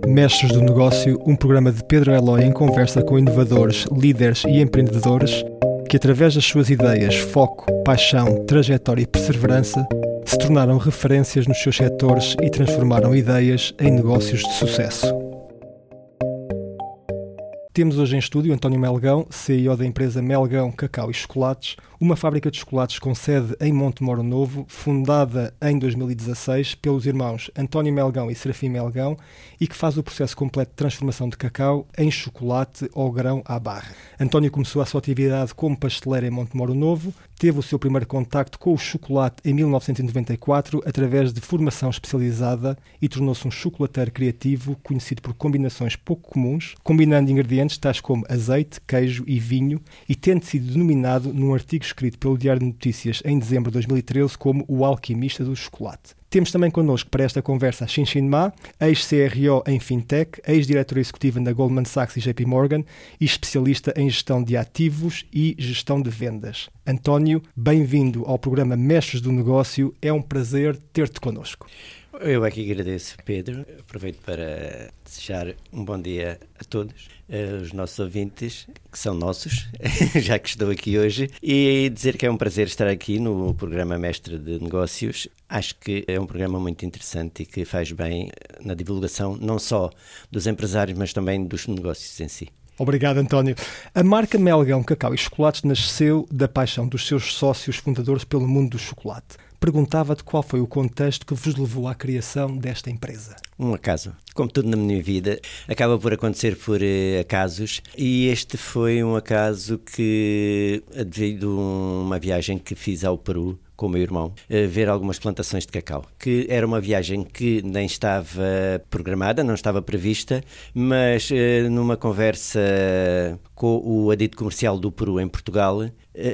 Mestres do Negócio, um programa de Pedro Eloy em conversa com inovadores, líderes e empreendedores que, através das suas ideias, foco, paixão, trajetória e perseverança, se tornaram referências nos seus setores e transformaram ideias em negócios de sucesso. Temos hoje em estúdio António Melgão, CEO da empresa Melgão Cacau e Chocolates, uma fábrica de chocolates com sede em Montemoro Novo, fundada em 2016 pelos irmãos António Melgão e Serafim Melgão e que faz o processo completo de transformação de cacau em chocolate ou grão à barra. António começou a sua atividade como pasteleiro em Montemoro Novo, teve o seu primeiro contacto com o chocolate em 1994 através de formação especializada e tornou-se um chocolateiro criativo conhecido por combinações pouco comuns, combinando ingredientes tais como azeite, queijo e vinho, e tendo sido denominado num artigo escrito pelo Diário de Notícias em dezembro de 2013 como o alquimista do chocolate. Temos também connosco para esta conversa a Xin Ma, ex-CRO em Fintech, ex-diretora executiva na Goldman Sachs e JP Morgan e especialista em gestão de ativos e gestão de vendas. António, bem-vindo ao programa Mestres do Negócio, é um prazer ter-te connosco. Eu aqui agradeço, Pedro. Aproveito para desejar um bom dia a todos, os nossos ouvintes, que são nossos, já que estou aqui hoje, e dizer que é um prazer estar aqui no programa Mestre de Negócios. Acho que é um programa muito interessante e que faz bem na divulgação não só dos empresários, mas também dos negócios em si. Obrigado, António. A marca Melgão Cacau e Chocolates nasceu da paixão dos seus sócios fundadores pelo mundo do chocolate. Perguntava-te qual foi o contexto que vos levou à criação desta empresa. Um acaso. Como tudo na minha vida, acaba por acontecer por acasos, e este foi um acaso que, devido a uma viagem que fiz ao Peru com o meu irmão, ver algumas plantações de cacau, que era uma viagem que nem estava programada, não estava prevista, mas numa conversa com o adito comercial do Peru em Portugal,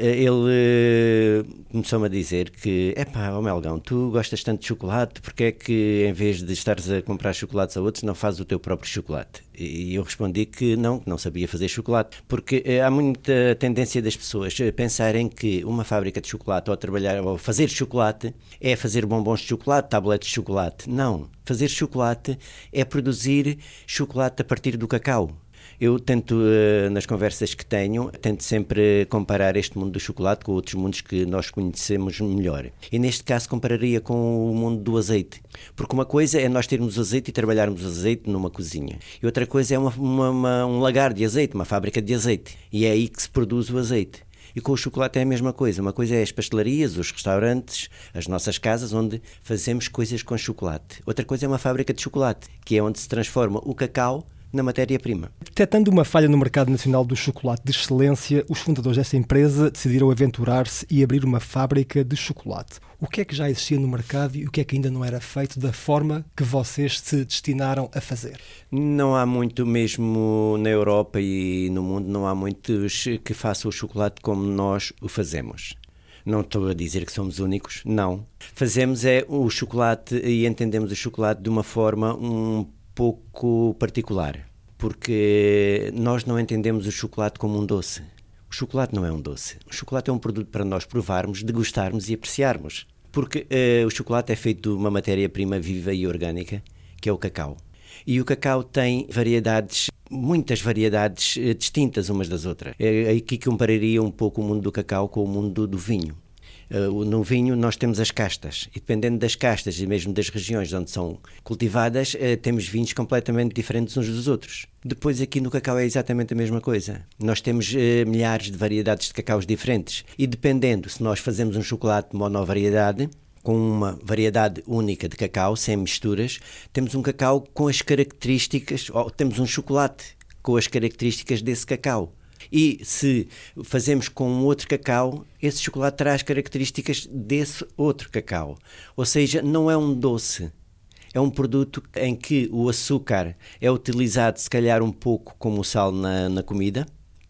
ele começou-me a dizer que, Melgão, tu gostas tanto de chocolate, porque é que em vez de estares a comprar chocolates a outros, não fazes o teu próprio chocolate? E eu respondi que não sabia fazer chocolate, porque há muita tendência das pessoas pensarem que uma fábrica de chocolate ou fazer chocolate é fazer bombons de chocolate, tabletes de chocolate. Não, fazer chocolate é produzir chocolate a partir do cacau. Eu tento, nas conversas que tenho, tento sempre comparar este mundo do chocolate com outros mundos que nós conhecemos melhor. E neste caso compararia com o mundo do azeite. Porque uma coisa é nós termos azeite e trabalharmos o azeite numa cozinha. E outra coisa é um lagar de azeite, uma fábrica de azeite. E é aí que se produz o azeite. E com o chocolate é a mesma coisa. Uma coisa é as pastelarias, os restaurantes, as nossas casas onde fazemos coisas com chocolate. Outra coisa é uma fábrica de chocolate, que é onde se transforma o cacau na matéria-prima. Detectando uma falha no mercado nacional do chocolate de excelência, os fundadores desta empresa decidiram aventurar-se e abrir uma fábrica de chocolate. O que é que já existia no mercado e o que é que ainda não era feito da forma que vocês se destinaram a fazer? Não há muito mesmo na Europa e no mundo, não há muitos que façam o chocolate como nós o fazemos. Não estou a dizer que somos únicos, não. Fazemos o chocolate e entendemos o chocolate de uma forma um pouco particular, porque nós não entendemos o chocolate como um doce. O chocolate não é um doce. O chocolate é um produto para nós provarmos, degustarmos e apreciarmos, porque o chocolate é feito de uma matéria-prima viva e orgânica, que é o cacau. E o cacau tem muitas variedades distintas umas das outras. Aqui compararia um pouco o mundo do cacau com o mundo do vinho. No vinho nós temos as castas e dependendo das castas e mesmo das regiões onde são cultivadas, temos vinhos completamente diferentes uns dos outros. Depois aqui no cacau é exatamente a mesma coisa. Nós temos milhares de variedades de cacaus diferentes e dependendo se nós fazemos um chocolate monovariedade, com uma variedade única de cacau, sem misturas, temos um cacau com as características, ou temos um chocolate com as características desse cacau. E se fazemos com um outro cacau, esse chocolate terá as características desse outro cacau. Ou seja, não é um doce. É um produto em que o açúcar é utilizado, se calhar, um pouco como o sal na comida,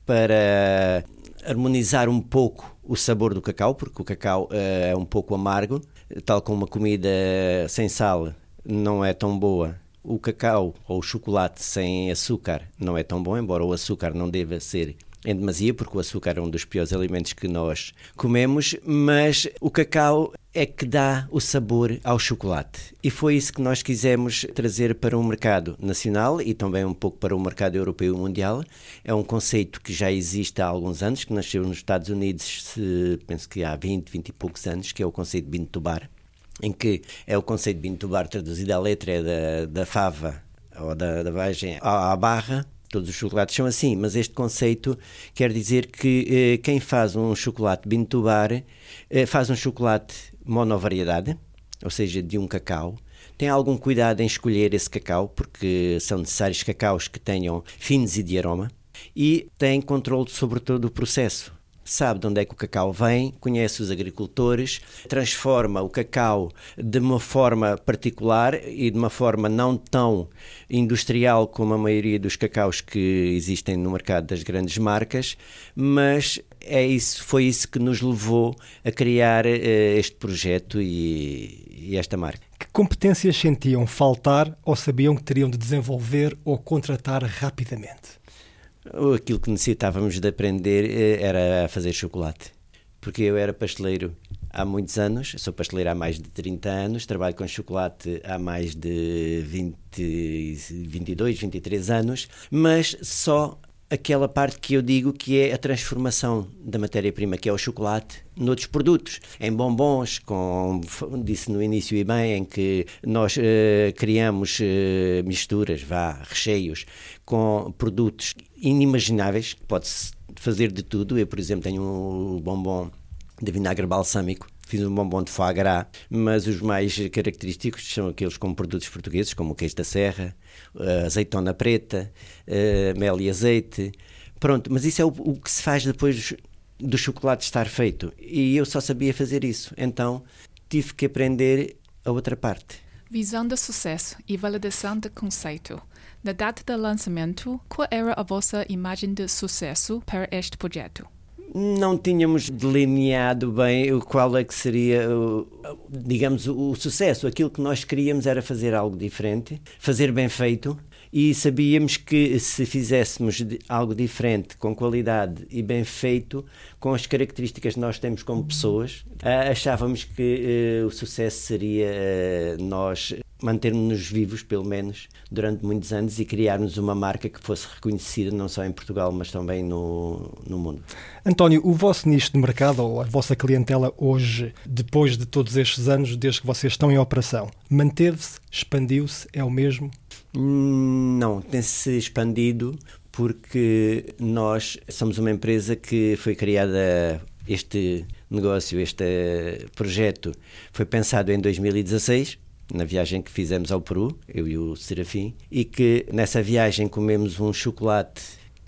para harmonizar um pouco o sabor do cacau, porque o cacau é um pouco amargo, tal como uma comida sem sal não é tão boa. O cacau ou o chocolate sem açúcar não é tão bom, embora o açúcar não deva ser em demasia, porque o açúcar é um dos piores alimentos que nós comemos, mas o cacau é que dá o sabor ao chocolate. E foi isso que nós quisemos trazer para o mercado nacional e também um pouco para o mercado europeu e mundial. É um conceito que já existe há alguns anos, que nasceu nos Estados Unidos, penso que há 20 e poucos anos, que é o conceito de Bean to Bar, em que é o conceito de Bean to Bar traduzido à letra é da fava ou da vagem à barra. Todos os chocolates são assim, mas este conceito quer dizer que quem faz um chocolate Bean to Bar faz um chocolate monovariedade, ou seja, de um cacau. Tem algum cuidado em escolher esse cacau, porque são necessários cacaus que tenham finos e de aroma, e tem controle sobre todo o processo. Sabe de onde é que o cacau vem, conhece os agricultores, transforma o cacau de uma forma particular e de uma forma não tão industrial como a maioria dos cacaus que existem no mercado das grandes marcas, mas foi isso que nos levou a criar este projeto e esta marca. Que competências sentiam faltar ou sabiam que teriam de desenvolver ou contratar rapidamente? Aquilo que necessitávamos de aprender era a fazer chocolate, porque eu era pasteleiro há muitos anos, sou pasteleiro há mais de 30 anos, trabalho com chocolate há mais de 22, 23 anos, mas só aquela parte que eu digo que é a transformação da matéria-prima, que é o chocolate, noutros produtos, em bombons, disse no início e bem, em que nós criamos misturas, recheios, com produtos inimagináveis, pode-se fazer de tudo. Eu, por exemplo, tenho um bombom de vinagre balsâmico, fiz um bombom de foie gras, mas os mais característicos são aqueles com produtos portugueses, como o queijo da serra, azeitona preta, mel e azeite. Pronto, mas isso é o que se faz depois do chocolate estar feito. E eu só sabia fazer isso, então tive que aprender a outra parte. Visão de sucesso e validação de conceito. Na data do lançamento, qual era a vossa imagem de sucesso para este projeto? Não tínhamos delineado bem qual é que seria, digamos, o sucesso. Aquilo que nós queríamos era fazer algo diferente, fazer bem feito, e sabíamos que se fizéssemos algo diferente, com qualidade e bem feito, com as características que nós temos como pessoas, achávamos que o sucesso seria nós mantermos-nos vivos, pelo menos, durante muitos anos e criarmos uma marca que fosse reconhecida não só em Portugal, mas também no mundo. António, o vosso nicho de mercado, ou a vossa clientela hoje, depois de todos estes anos, desde que vocês estão em operação, manteve-se, expandiu-se, é o mesmo? Não, tem-se expandido porque nós somos uma empresa que foi criada, este negócio, este projeto foi pensado em 2016, na viagem que fizemos ao Peru, eu e o Serafim, e que nessa viagem comemos um chocolate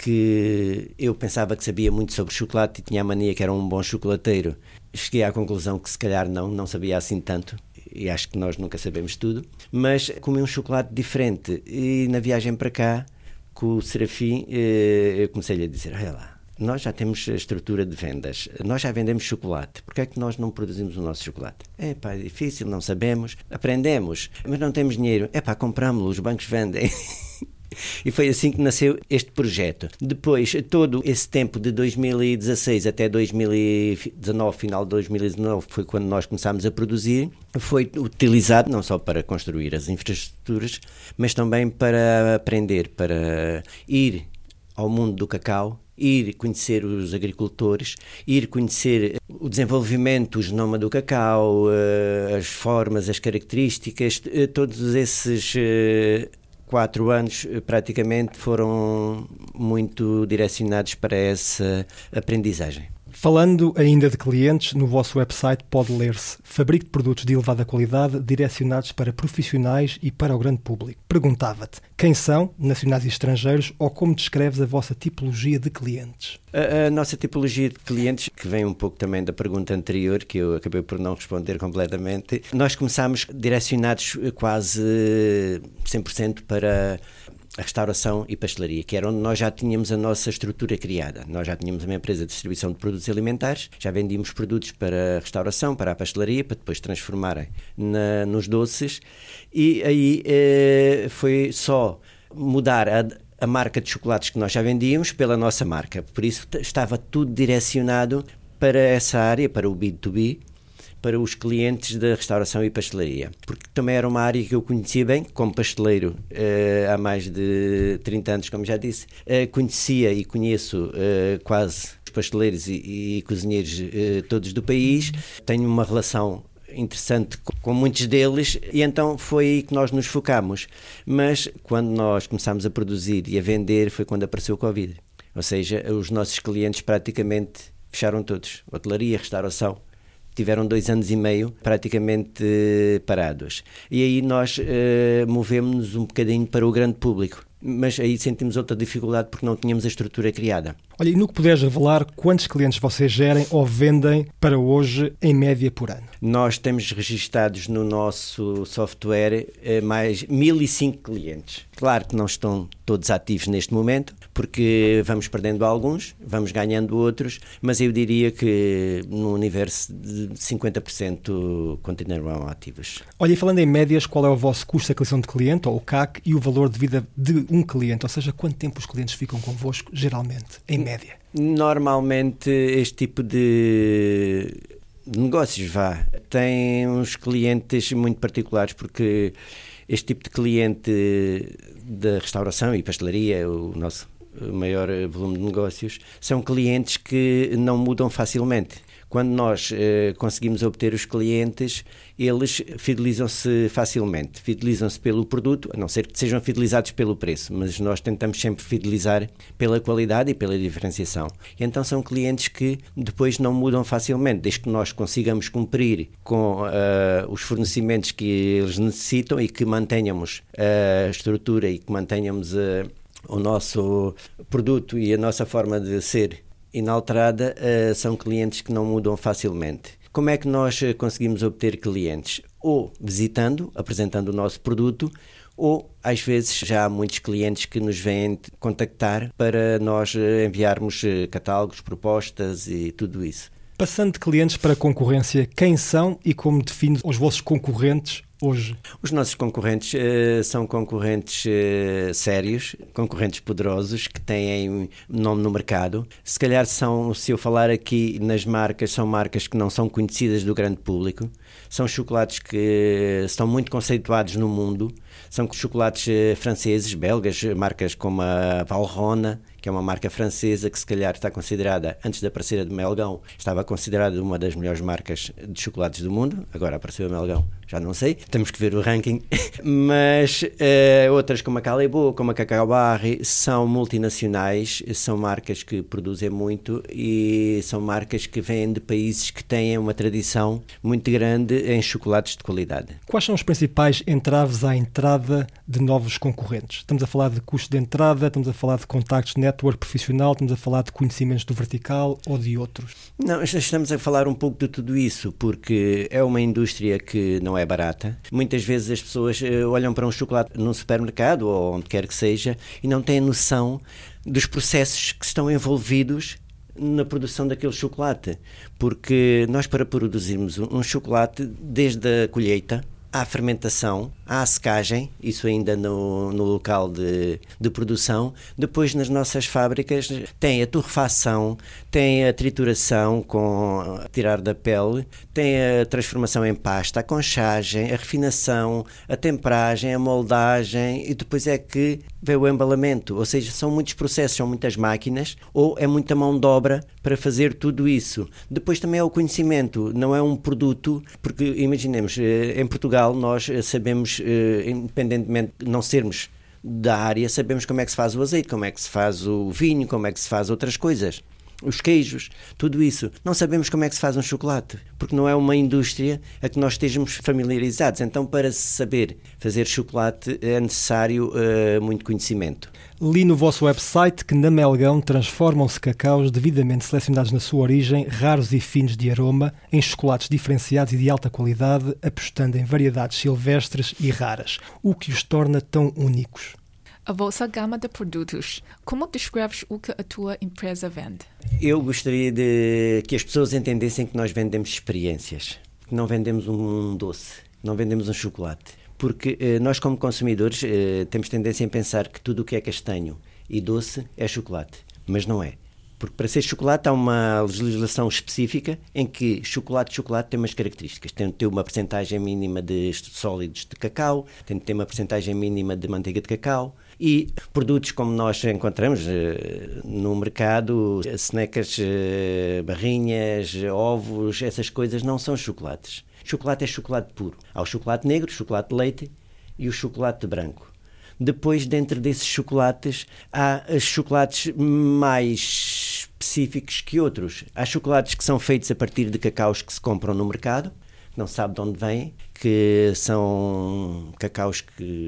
que eu pensava que sabia muito sobre chocolate e tinha a mania que era um bom chocolateiro. Cheguei à conclusão que se calhar não sabia assim tanto, e acho que nós nunca sabemos tudo, mas comi um chocolate diferente e na viagem para cá, com o Serafim, eu comecei-lhe a dizer, olha lá, nós já temos a estrutura de vendas, nós já vendemos chocolate, porque é que nós não produzimos o nosso chocolate? É difícil, não sabemos, aprendemos, mas não temos dinheiro, compramos-lo, os bancos vendem. E foi assim que nasceu este projeto. Depois, todo esse tempo de 2016 até 2019, final de 2019, foi quando nós começámos a produzir, foi utilizado não só para construir as infraestruturas, mas também para aprender, para ir ao mundo do cacau, ir conhecer os agricultores, ir conhecer o desenvolvimento, o genoma do cacau, as formas, as características, todos esses 4 anos praticamente foram muito direcionados para essa aprendizagem. Falando ainda de clientes, no vosso website pode ler-se: fabrico de produtos de elevada qualidade direcionados para profissionais e para o grande público. Perguntava-te, quem são, nacionais e estrangeiros, ou como descreves a vossa tipologia de clientes? A nossa tipologia de clientes, que vem um pouco também da pergunta anterior, que eu acabei por não responder completamente, nós começámos direcionados quase 100% para a restauração e pastelaria, que era onde nós já tínhamos a nossa estrutura criada. Nós já tínhamos uma empresa de distribuição de produtos alimentares, já vendíamos produtos para a restauração, para a pastelaria, para depois transformarem nos doces, e aí foi só mudar a marca de chocolates que nós já vendíamos pela nossa marca. Por isso estava tudo direcionado para essa área, para o B2B, para os clientes da restauração e pastelaria, porque também era uma área que eu conhecia bem, como pasteleiro há mais de 30 anos, como já disse, conhecia e conheço quase os pasteleiros e cozinheiros todos do país, tenho uma relação interessante com muitos deles e então foi aí que nós nos focámos, mas quando nós começámos a produzir e a vender foi quando apareceu o Covid, ou seja, os nossos clientes praticamente fecharam todos, hotelaria, restauração, tiveram 2 anos e meio praticamente parados. E aí nós movemos-nos um bocadinho para o grande público, mas aí sentimos outra dificuldade porque não tínhamos a estrutura criada. Olha, e no que puderes revelar, quantos clientes vocês gerem ou vendem para hoje, em média, por ano? Nós temos registados no nosso software mais 1.005 clientes. Claro que não estão todos ativos neste momento, porque vamos perdendo alguns, vamos ganhando outros, mas eu diria que no universo de 50% continuarão ativos. Olha, e falando em médias, qual é o vosso custo de aquisição de cliente, ou o CAC, e o valor de vida de um cliente? Ou seja, quanto tempo os clientes ficam convosco, geralmente, em média? Normalmente, este tipo de negócios, tem uns clientes muito particulares, porque este tipo de cliente da restauração e pastelaria, o nosso maior volume de negócios, são clientes que não mudam facilmente. Quando nós conseguimos obter os clientes, eles fidelizam-se facilmente. Fidelizam-se pelo produto, a não ser que sejam fidelizados pelo preço, mas nós tentamos sempre fidelizar pela qualidade e pela diferenciação. E então são clientes que depois não mudam facilmente, desde que nós consigamos cumprir com os fornecimentos que eles necessitam e que mantenhamos a estrutura e que mantenhamos o nosso produto e a nossa forma de ser inalterada, são clientes que não mudam facilmente. Como é que nós conseguimos obter clientes? Ou visitando, apresentando o nosso produto, ou às vezes já há muitos clientes que nos vêm contactar para nós enviarmos catálogos, propostas e tudo isso. Passando de clientes para concorrência, quem são e como define os vossos concorrentes hoje? Os nossos concorrentes são concorrentes sérios, concorrentes poderosos, que têm nome no mercado. Se calhar se eu falar aqui nas marcas, são marcas que não são conhecidas do grande público. São chocolates que estão muito conceituados no mundo. São chocolates franceses, belgas, marcas como a Valrhona, que é uma marca francesa que se calhar está considerada, antes de aparecer a de Melgão, estava considerada uma das melhores marcas de chocolates do mundo. Agora apareceu a Melgão, já não sei, temos que ver o ranking. Mas outras como a Callebaut, como a Cacao Barry, são multinacionais, são marcas que produzem muito e são marcas que vêm de países que têm uma tradição muito grande em chocolates de qualidade. Quais são os principais entraves à entrada de novos concorrentes? Estamos a falar de custo de entrada, estamos a falar de contactos de network profissional, estamos a falar de conhecimentos do vertical ou de outros? Não, estamos a falar um pouco de tudo isso, porque é uma indústria que não é barata. Muitas vezes as pessoas olham para um chocolate num supermercado ou onde quer que seja e não têm noção dos processos que estão envolvidos na produção daquele chocolate, porque nós, para produzirmos um chocolate, desde a colheita à fermentação, à secagem, isso ainda no local de produção, depois nas nossas fábricas tem a torrefação, tem a trituração com tirar da pele, tem a transformação em pasta, a conchagem, a refinação, a temperagem, a moldagem e depois é que vem o embalamento, ou seja, são muitos processos, são muitas máquinas ou é muita mão de obra para fazer tudo isso. Depois também é o conhecimento, não é um produto, porque imaginemos, em Portugal nós sabemos, independentemente de não sermos da área, sabemos como é que se faz o azeite, como é que se faz o vinho, como é que se faz outras coisas, os queijos, tudo isso. Não sabemos como é que se faz um chocolate, porque não é uma indústria a que nós estejamos familiarizados. Então, para saber fazer chocolate é necessário muito conhecimento. Li no vosso website que na Melgão transformam-se cacaus devidamente selecionados na sua origem, raros e finos de aroma, em chocolates diferenciados e de alta qualidade, apostando em variedades silvestres e raras, o que os torna tão únicos. A vossa gama de produtos, como descreves o que a tua empresa vende? Eu gostaria de que as pessoas entendessem que nós vendemos experiências, que não vendemos um doce, não vendemos um chocolate. Porque nós, como consumidores, temos tendência em pensar que tudo o que é castanho e doce é chocolate, mas não é. Porque para ser chocolate há uma legislação específica em que chocolate tem umas características. Tem de ter uma percentagem mínima de sólidos de cacau, tem de ter uma percentagem mínima de manteiga de cacau e produtos como nós encontramos no mercado, snacks, barrinhas, ovos, essas coisas não são chocolates. Chocolate é chocolate puro. Há o chocolate negro, o chocolate de leite e o chocolate branco. Depois, dentro desses chocolates, há chocolates mais específicos que outros. Há chocolates que são feitos a partir de cacaus que se compram no mercado, não se sabe de onde vêm, que são cacaus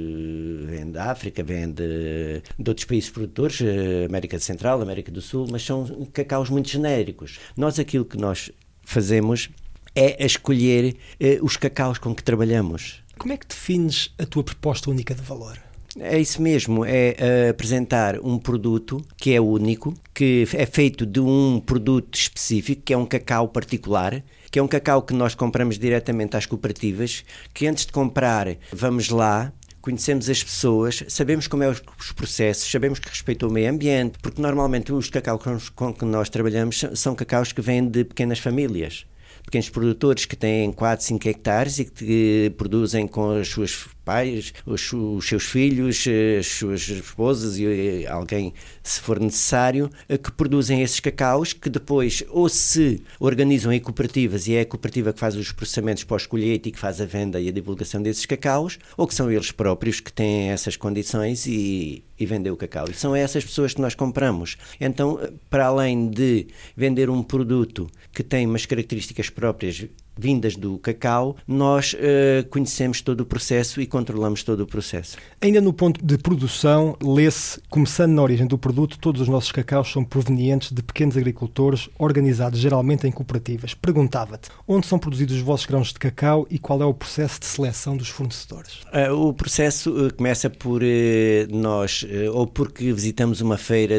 que vêm da África, vêm de outros países produtores, América Central, América do Sul, mas são cacaus muito genéricos. Aquilo que nós fazemos é a escolher os cacaus com que trabalhamos. Como é que defines a tua proposta única de valor? É isso mesmo, é apresentar um produto que é único, que é feito de um produto específico, que é um cacau particular, que é um cacau que nós compramos diretamente às cooperativas, que antes de comprar vamos lá, conhecemos as pessoas, sabemos como é os processos, sabemos que respeitam o meio ambiente, porque normalmente os cacaus com que nós trabalhamos são cacaus que vêm de pequenas famílias. Pequenos produtores que têm 4, 5 hectares e que produzem com as suas pais, os seus filhos, as suas esposas e alguém, se for necessário, que produzem esses cacaus que depois ou se organizam em cooperativas e é a cooperativa que faz os processamentos pós-colheita e que faz a venda e a divulgação desses cacaus, ou que são eles próprios que têm essas condições e vendem o cacau. E são essas pessoas que nós compramos. Então, para além de vender um produto que tem umas características próprias vindas do cacau, nós conhecemos todo o processo e controlamos todo o processo. Ainda no ponto de produção, lê-se, começando na origem do produto, todos os nossos cacaus são provenientes de pequenos agricultores organizados geralmente em cooperativas. Perguntava-te, onde são produzidos os vossos grãos de cacau e qual é o processo de seleção dos fornecedores? O processo começa por nós, ou porque visitamos uma feira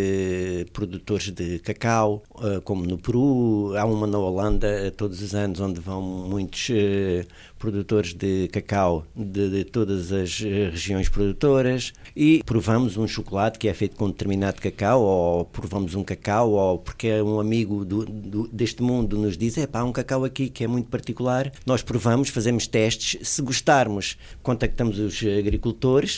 de produtores de cacau, como no Peru, há uma na Holanda todos os anos, onde vão muitos produtores de cacau de todas as regiões produtoras e provamos um chocolate que é feito com um determinado cacau, ou provamos um cacau, ou porque um amigo deste mundo nos diz, há um cacau aqui que é muito particular, nós provamos, fazemos testes, se gostarmos, contactamos os agricultores,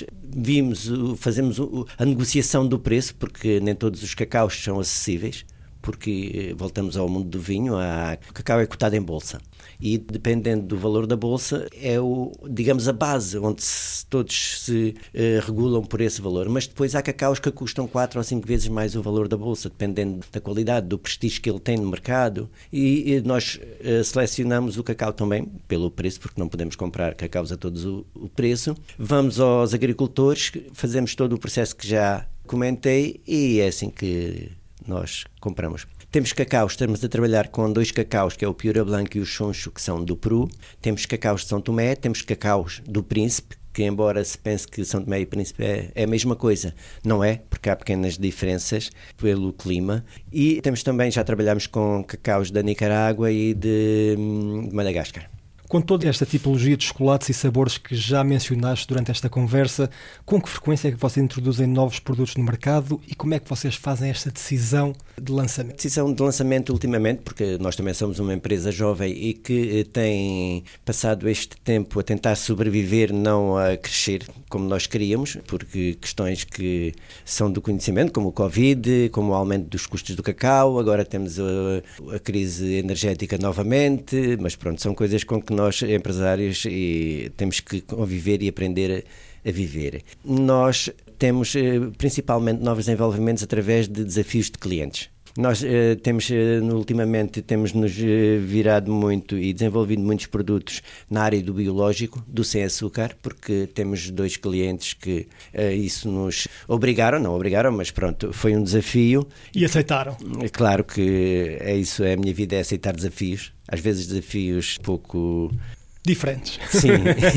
fazemos a negociação do preço, porque nem todos os cacaus são acessíveis, porque voltamos ao mundo do vinho, o cacau é cotado em bolsa e dependendo do valor da bolsa é digamos a base onde todos se regulam por esse valor, mas depois há cacaus que custam 4 ou 5 vezes mais o valor da bolsa, dependendo da qualidade, do prestígio que ele tem no mercado e nós selecionamos o cacau também pelo preço, porque não podemos comprar cacaus a todos o preço, vamos aos agricultores, fazemos todo o processo que já comentei e é assim que nós compramos. Temos cacaus, estamos a trabalhar com 2 cacaus, que é o Piura Blanco e o Xoncho, que são do Peru. Temos cacaus de São Tomé, temos cacaus do Príncipe, que embora se pense que São Tomé e Príncipe é a mesma coisa, não é, porque há pequenas diferenças pelo clima. E temos também, já trabalhamos com cacaus da Nicarágua e de Madagascar. Com toda esta tipologia de chocolates e sabores que já mencionaste durante esta conversa, com que frequência é que vocês introduzem novos produtos no mercado e como é que vocês fazem esta decisão de lançamento? Decisão de lançamento ultimamente, porque nós também somos uma empresa jovem e que tem passado este tempo a tentar sobreviver, não a crescer como nós queríamos, porque questões que são do conhecimento, como o Covid, como o aumento dos custos do cacau, agora temos a crise energética novamente, mas pronto, são coisas com que nós, empresários, temos que conviver e aprender a viver. Nós temos principalmente novos desenvolvimentos através de desafios de clientes. Nós ultimamente temos-nos virado muito e desenvolvido muitos produtos na área do biológico, do sem açúcar, porque temos 2 clientes que isso nos não obrigaram, mas pronto, foi um desafio. E aceitaram? É claro que isso, a minha vida é aceitar desafios, às vezes desafios pouco diferentes. Sim,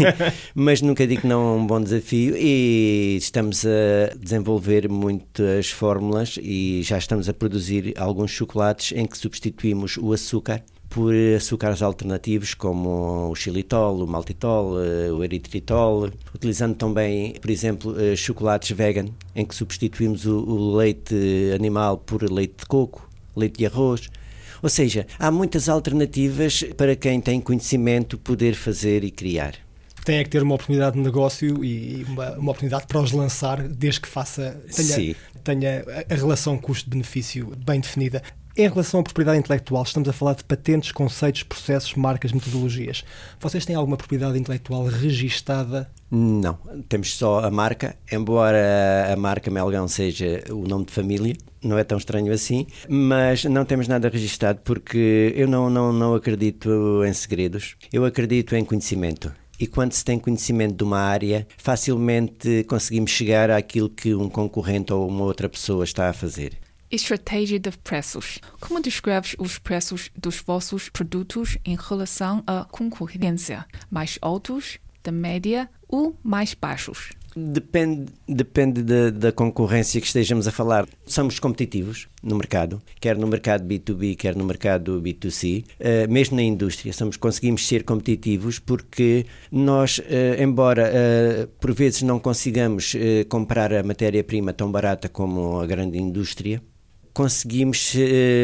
mas nunca digo que não é um bom desafio e estamos a desenvolver muitas fórmulas e já estamos a produzir alguns chocolates em que substituímos o açúcar por açúcares alternativos como o xilitol, o maltitol, o eritritol, utilizando também, por exemplo, chocolates vegan, em que substituímos o leite animal por leite de coco, leite de arroz. Ou seja, há muitas alternativas para quem tem conhecimento poder fazer e criar. Tem é que ter uma oportunidade de negócio e uma oportunidade para os lançar, desde que tenha a relação custo-benefício bem definida. Em relação à propriedade intelectual, estamos a falar de patentes, conceitos, processos, marcas, metodologias. Vocês têm alguma propriedade intelectual registada? Não, temos só a marca, embora a marca Melgão seja o nome de família, não é tão estranho assim, mas não temos nada registado porque eu não acredito em segredos, eu acredito em conhecimento. E quando se tem conhecimento de uma área, facilmente conseguimos chegar àquilo que um concorrente ou uma outra pessoa está a fazer. Estratégia de preços. Como descreves os preços dos vossos produtos em relação à concorrência? Mais altos, da média ou mais baixos? Depende da concorrência que estejamos a falar. Somos competitivos no mercado, quer no mercado B2B, quer no mercado B2C. Mesmo na indústria, conseguimos ser competitivos porque nós, embora por vezes não consigamos comprar a matéria-prima tão barata como a grande indústria, conseguimos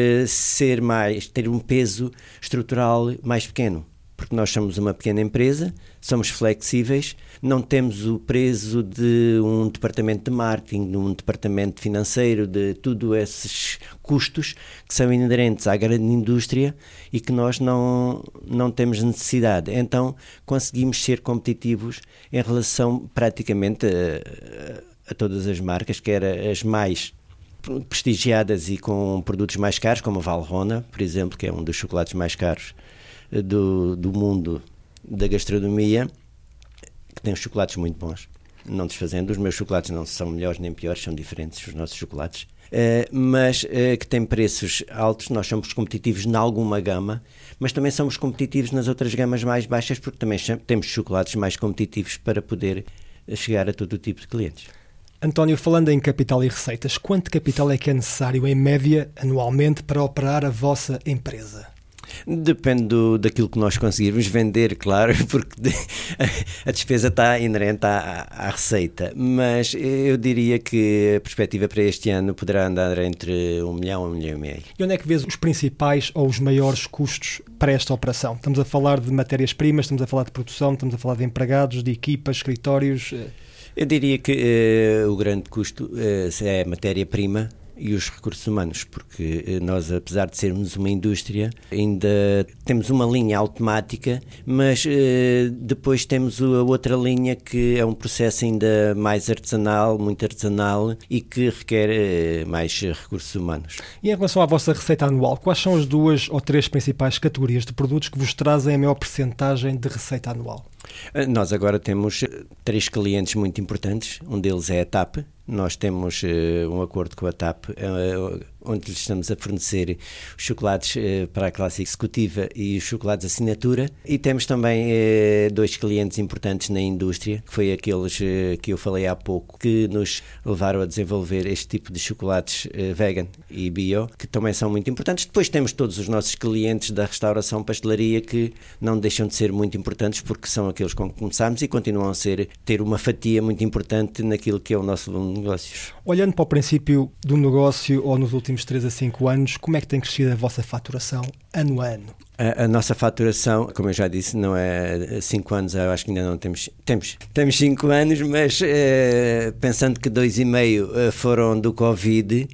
ter um peso estrutural mais pequeno. Porque nós somos uma pequena empresa, somos flexíveis, não temos o peso de um departamento de marketing, de um departamento financeiro, de todos esses custos que são inerentes à grande indústria e que nós não temos necessidade. Então conseguimos ser competitivos em relação praticamente a todas as marcas, que eram as mais prestigiadas e com produtos mais caros, como a Valrhona, por exemplo, que é um dos chocolates mais caros do mundo da gastronomia, que tem os chocolates muito bons, não desfazendo. Os meus chocolates não são melhores nem piores, são diferentes, os nossos chocolates, mas que tem preços altos. Nós somos competitivos em alguma gama, mas também somos competitivos nas outras gamas mais baixas, porque também temos chocolates mais competitivos para poder chegar a todo o tipo de clientes. António, falando em capital e receitas, quanto capital é que é necessário, em média, anualmente, para operar a vossa empresa? Depende daquilo que nós conseguirmos vender, claro, porque a despesa está inerente à receita, mas eu diria que a perspectiva para este ano poderá andar entre 1 milhão e 1,5 milhão. E onde é que vês os principais ou os maiores custos para esta operação? Estamos a falar de matérias-primas, estamos a falar de produção, estamos a falar de empregados, de equipas, escritórios? Eu diria que o grande custo é a matéria-prima e os recursos humanos, porque nós, apesar de sermos uma indústria, ainda temos uma linha automática, mas depois temos a outra linha que é um processo ainda mais artesanal, muito artesanal e que requer mais recursos humanos. E em relação à vossa receita anual, quais são as 2 ou 3 principais categorias de produtos que vos trazem a maior percentagem de receita anual? Nós agora temos 3 clientes muito importantes, um deles é a TAP. Nós temos um acordo com a TAP, onde lhes estamos a fornecer os chocolates para a classe executiva e os chocolates assinatura. E temos também 2 clientes importantes na indústria, que foi aqueles que eu falei há pouco, que nos levaram a desenvolver este tipo de chocolates vegan e bio, que também são muito importantes. Depois temos todos os nossos clientes da restauração, pastelaria, que não deixam de ser muito importantes, porque são aqueles com que começámos e continuam a ter uma fatia muito importante naquilo que é o nosso negócios. Olhando para o princípio do negócio ou nos últimos 3 a 5 anos, como é que tem crescido a vossa faturação ano a ano? A nossa faturação, como eu já disse, não é 5 anos, eu acho que ainda não temos 5 anos, mas pensando que 2,5 foram do Covid,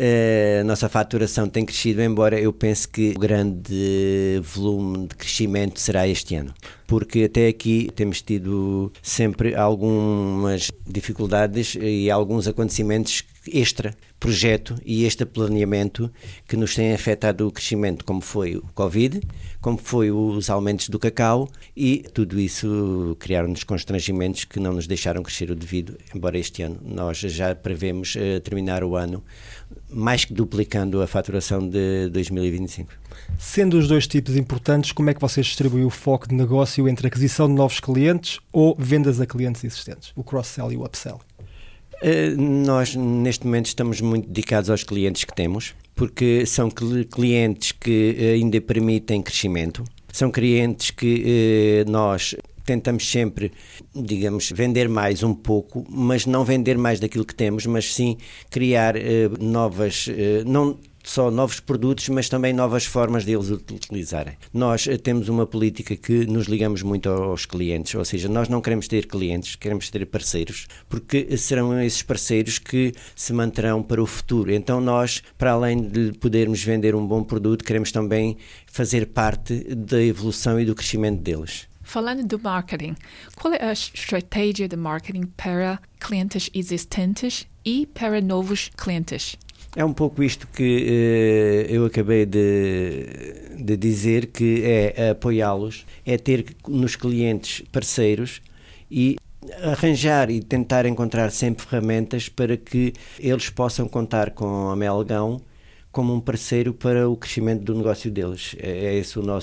a nossa faturação tem crescido, embora eu pense que o grande volume de crescimento será este ano, porque até aqui temos tido sempre algumas dificuldades e alguns acontecimentos extra projeto e este planeamento que nos têm afetado o crescimento, como foi o Covid, como foi os aumentos do cacau, e tudo isso criaram-nos constrangimentos que não nos deixaram crescer o devido, embora este ano nós já prevemos terminar o ano mais que duplicando a faturação de 2025. Sendo os 2 tipos importantes, como é que vocês distribuem o foco de negócio entre aquisição de novos clientes ou vendas a clientes existentes? O cross-sell e o upsell? Nós, neste momento, estamos muito dedicados aos clientes que temos, porque são clientes que ainda permitem crescimento, são clientes que nós tentamos sempre, digamos, vender mais um pouco, mas não vender mais daquilo que temos, mas sim criar não só novos produtos, mas também novas formas de eles utilizarem. Nós temos uma política que nos ligamos muito aos clientes, ou seja, nós não queremos ter clientes, queremos ter parceiros, porque serão esses parceiros que se manterão para o futuro. Então nós, para além de podermos vender um bom produto, queremos também fazer parte da evolução e do crescimento deles. Falando do marketing, qual é a estratégia de marketing para clientes existentes e para novos clientes? É um pouco isto que eu acabei de dizer, que é apoiá-los, é ter nos clientes parceiros e arranjar e tentar encontrar sempre ferramentas para que eles possam contar com a Melgão como um parceiro para o crescimento do negócio deles. É esse a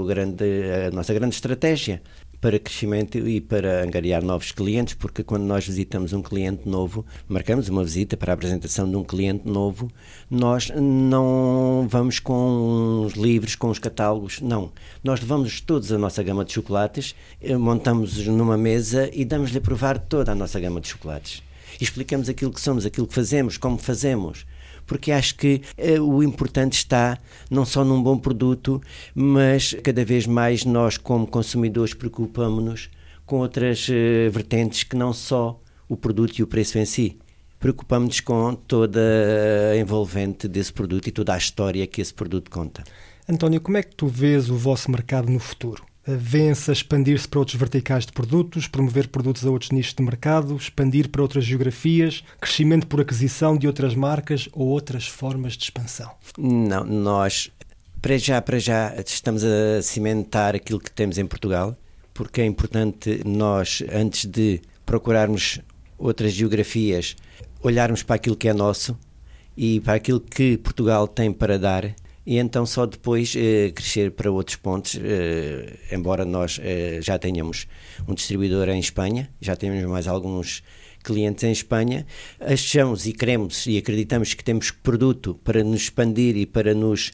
nossa grande estratégia para crescimento e para angariar novos clientes, porque quando nós visitamos um cliente novo, marcamos uma visita para a apresentação de um cliente novo, nós não vamos com uns livros, com os catálogos, não. Nós levamos todos a nossa gama de chocolates, montamos numa mesa e damos-lhe a provar toda a nossa gama de chocolates. E explicamos aquilo que somos, aquilo que fazemos, como fazemos. Porque acho que o importante está não só num bom produto, mas cada vez mais nós, como consumidores, preocupamos-nos com outras vertentes que não só o produto e o preço em si. Preocupamos-nos com toda a envolvente desse produto e toda a história que esse produto conta. António, como é que tu vês o vosso mercado no futuro? Vêem-se a expandir-se para outros verticais de produtos, promover produtos a outros nichos de mercado, expandir para outras geografias, crescimento por aquisição de outras marcas ou outras formas de expansão? Não, nós para já estamos a cimentar aquilo que temos em Portugal, porque é importante nós, antes de procurarmos outras geografias, olharmos para aquilo que é nosso e para aquilo que Portugal tem para dar. E então só depois crescer para outros pontos, embora nós já tenhamos um distribuidor em Espanha, já temos mais alguns clientes em Espanha, achamos e queremos e acreditamos que temos produto para nos expandir e para nos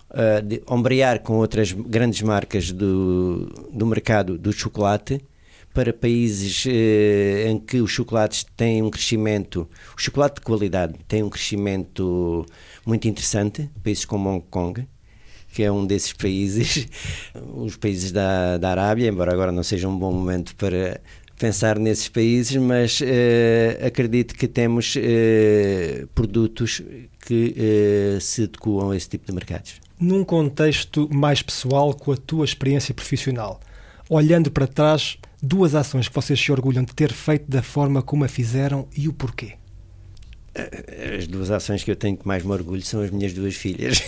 ombrear com outras grandes marcas do mercado do chocolate, para países em que os chocolates têm um crescimento, o chocolate de qualidade tem um crescimento muito interessante, países como Hong Kong, que é um desses países, os países da Arábia, embora agora não seja um bom momento para pensar nesses países, mas acredito que temos produtos que se adequam a esse tipo de mercados. Num contexto mais pessoal, com a tua experiência profissional, olhando para trás, 2 ações que vocês se orgulham de ter feito da forma como a fizeram e o porquê? As 2 ações que eu tenho que mais me orgulho são as minhas 2 filhas.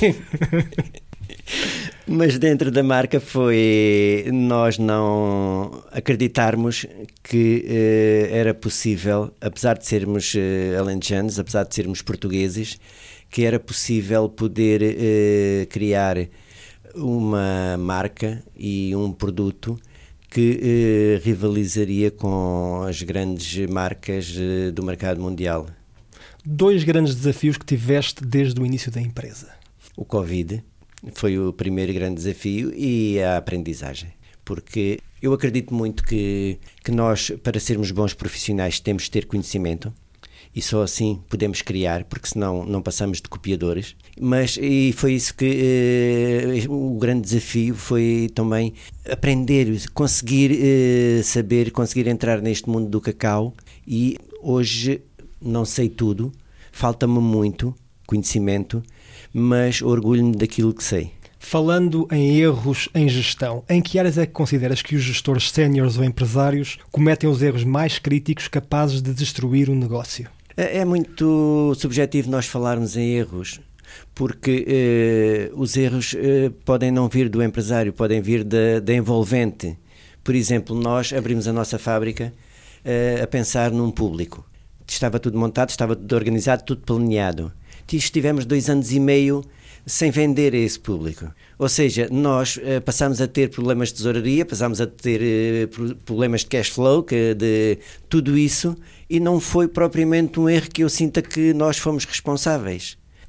Mas dentro da marca foi nós não acreditarmos que era possível, apesar de sermos alentejanos, apesar de sermos portugueses, que era possível poder criar uma marca e um produto que rivalizaria com as grandes marcas do mercado mundial. 2 grandes desafios que tiveste desde o início da empresa. O Covid foi o primeiro grande desafio e a aprendizagem. Porque eu acredito muito que nós, para sermos bons profissionais, temos de ter conhecimento. E só assim podemos criar, porque senão não passamos de copiadores. E foi isso que o grande desafio foi também aprender, conseguir saber, conseguir entrar neste mundo do cacau. E hoje não sei tudo, falta-me muito conhecimento, mas orgulho-me daquilo que sei. Falando em erros em gestão, em que áreas é que consideras que os gestores séniores ou empresários cometem os erros mais críticos capazes de destruir um negócio? É muito subjetivo nós falarmos em erros, porque os erros podem não vir do empresário, podem vir da envolvente. Por exemplo, nós abrimos a nossa fábrica a pensar num público. Estava tudo montado, estava tudo organizado, tudo planeado. Estivemos 2 anos e meio sem vender a esse público. Ou seja, nós passámos a ter problemas de tesouraria, passámos a ter problemas de cash flow, de tudo isso, e não foi propriamente um erro que eu sinta que nós fomos responsáveis.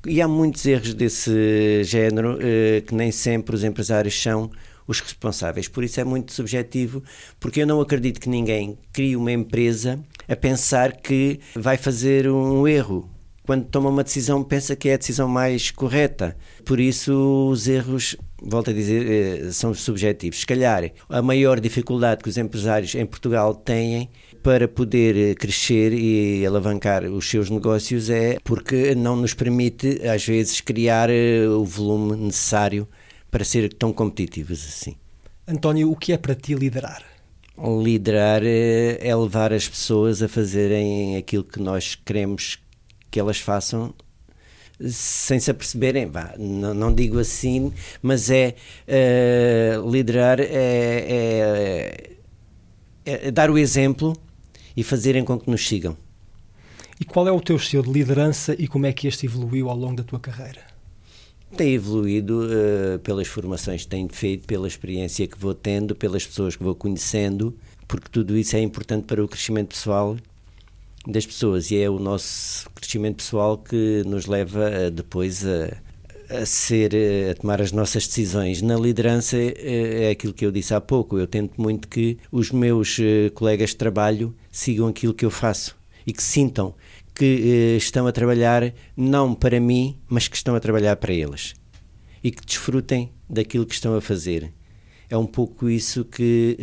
E há muitos erros desse género que nem sempre os empresários são os responsáveis. Por isso é muito subjetivo, porque eu não acredito que ninguém crie uma empresa a pensar que vai fazer um erro. Quando toma uma decisão, pensa que é a decisão mais correta. Por isso, os erros, volto a dizer, são subjetivos. Se calhar, a maior dificuldade que os empresários em Portugal têm para poder crescer e alavancar os seus negócios é porque não nos permite, às vezes, criar o volume necessário para ser tão competitivos assim. António, o que é para ti liderar? Liderar é levar as pessoas a fazerem aquilo que nós queremos que elas façam sem se aperceberem, não digo assim, mas liderar é dar o exemplo e fazerem com que nos sigam. E qual é o teu estilo de liderança e como é que este evoluiu ao longo da tua carreira? Tem evoluído pelas formações que tenho feito, pela experiência que vou tendo, pelas pessoas que vou conhecendo, porque tudo isso é importante para o crescimento pessoal das pessoas e é o nosso crescimento pessoal que nos leva depois a tomar as nossas decisões. Na liderança é aquilo que eu disse há pouco, eu tento muito que os meus colegas de trabalho sigam aquilo que eu faço e que sintam que estão a trabalhar não para mim, mas que estão a trabalhar para eles e que desfrutem daquilo que estão a fazer. É um pouco isso que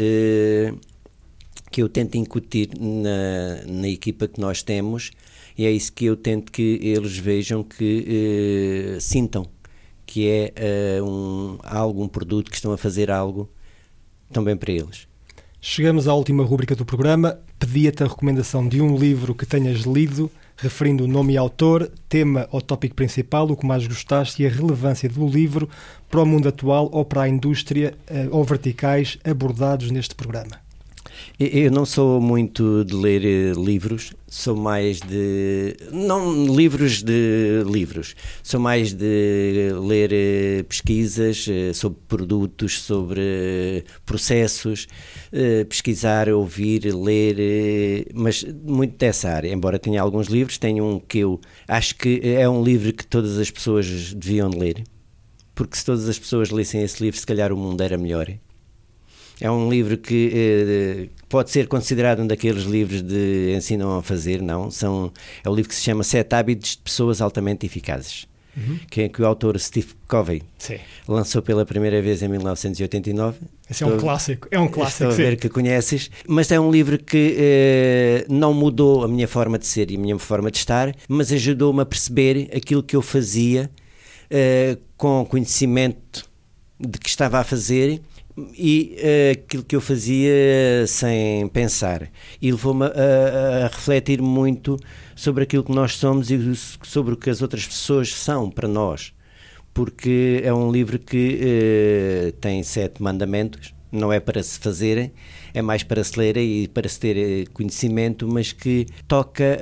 eu tento incutir na equipa que nós temos e é isso que eu tento que eles vejam, que sintam que é um produto, que estão a fazer algo também para eles. Chegamos à última rúbrica do programa. Pedia-te a recomendação de um livro que tenhas lido, referindo o nome e autor, tema ou tópico principal, o que mais gostaste e a relevância do livro para o mundo atual ou para a indústria ou verticais abordados neste programa. Eu não sou muito de ler livros, sou mais de... não livros de livros, sou mais de ler pesquisas sobre produtos, sobre processos, pesquisar, ouvir, ler, mas muito dessa área. Embora tenha alguns livros, tenho um que eu acho que é um livro que todas as pessoas deviam ler, porque se todas as pessoas lessem esse livro, se calhar o mundo era melhor. É um livro que pode ser considerado um daqueles livros de ensinam a fazer, não? É um livro que se chama 7 Hábitos de Pessoas Altamente Eficazes, que o autor Steve Covey lançou pela primeira vez em 1989. Esse é um clássico, Estou a ver que conheces, mas é um livro que não mudou a minha forma de ser e a minha forma de estar, mas ajudou-me a perceber aquilo que eu fazia com conhecimento de que estava a fazer e aquilo que eu fazia sem pensar, e levou-me a refletir muito sobre aquilo que nós somos e sobre o que as outras pessoas são para nós, porque é um livro que tem 7 mandamentos, não é para se fazerem, é mais para se ler e para se ter conhecimento, mas que toca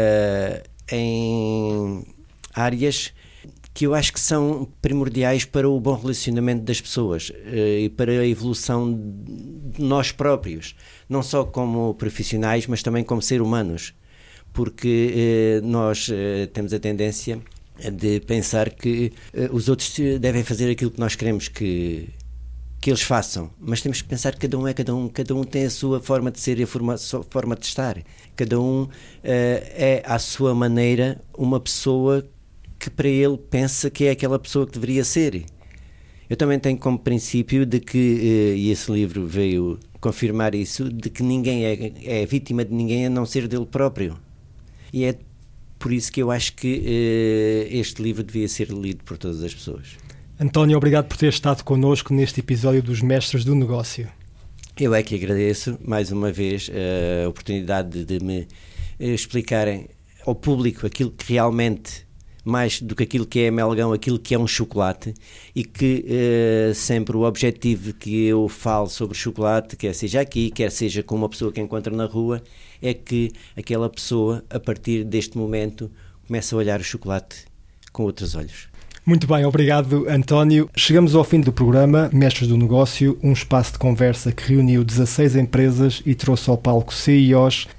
em áreas que eu acho que são primordiais para o bom relacionamento das pessoas e para a evolução de nós próprios, não só como profissionais, mas também como seres humanos, porque nós temos a tendência de pensar que os outros devem fazer aquilo que nós queremos que eles façam, mas temos que pensar que cada um tem a sua forma de ser e a sua forma de estar, cada um é à sua maneira uma pessoa que para ele pensa que é aquela pessoa que deveria ser. Eu também tenho como princípio de que, e esse livro veio confirmar isso, de que ninguém é vítima de ninguém a não ser dele próprio. E é por isso que eu acho que este livro devia ser lido por todas as pessoas. António, obrigado por ter estado connosco neste episódio dos Mestres do Negócio. Eu é que agradeço mais uma vez a oportunidade de me explicarem ao público aquilo que realmente, mais do que aquilo que é melgão, aquilo que é um chocolate, e que sempre o objetivo que eu falo sobre chocolate, quer seja aqui, quer seja com uma pessoa que encontro na rua, é que aquela pessoa, a partir deste momento, começa a olhar o chocolate com outros olhos. Muito bem, obrigado, António. Chegamos ao fim do programa Mestres do Negócio, um espaço de conversa que reuniu 16 empresas e trouxe ao palco CEOs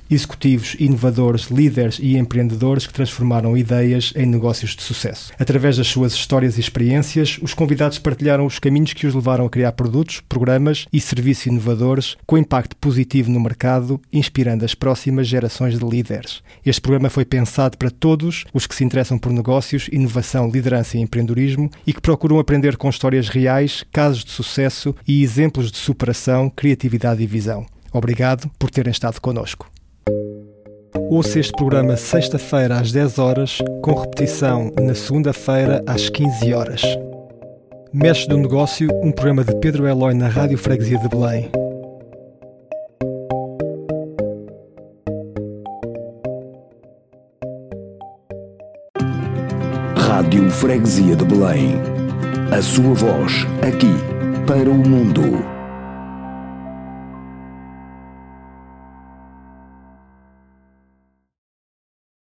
executivos, inovadores, líderes e empreendedores que transformaram ideias em negócios de sucesso. Através das suas histórias e experiências, os convidados partilharam os caminhos que os levaram a criar produtos, programas e serviços inovadores com impacto positivo no mercado, inspirando as próximas gerações de líderes. Este programa foi pensado para todos os que se interessam por negócios, inovação, liderança e empreendedorismo e que procuram aprender com histórias reais, casos de sucesso e exemplos de superação, criatividade e visão. Obrigado por terem estado connosco. Ouça este programa sexta-feira às 10 horas, com repetição na segunda-feira às 15 horas. Mestres do Negócio, um programa de Pedro Eloy na Rádio Freguesia de Belém. Rádio Freguesia de Belém. A sua voz, aqui, para o mundo.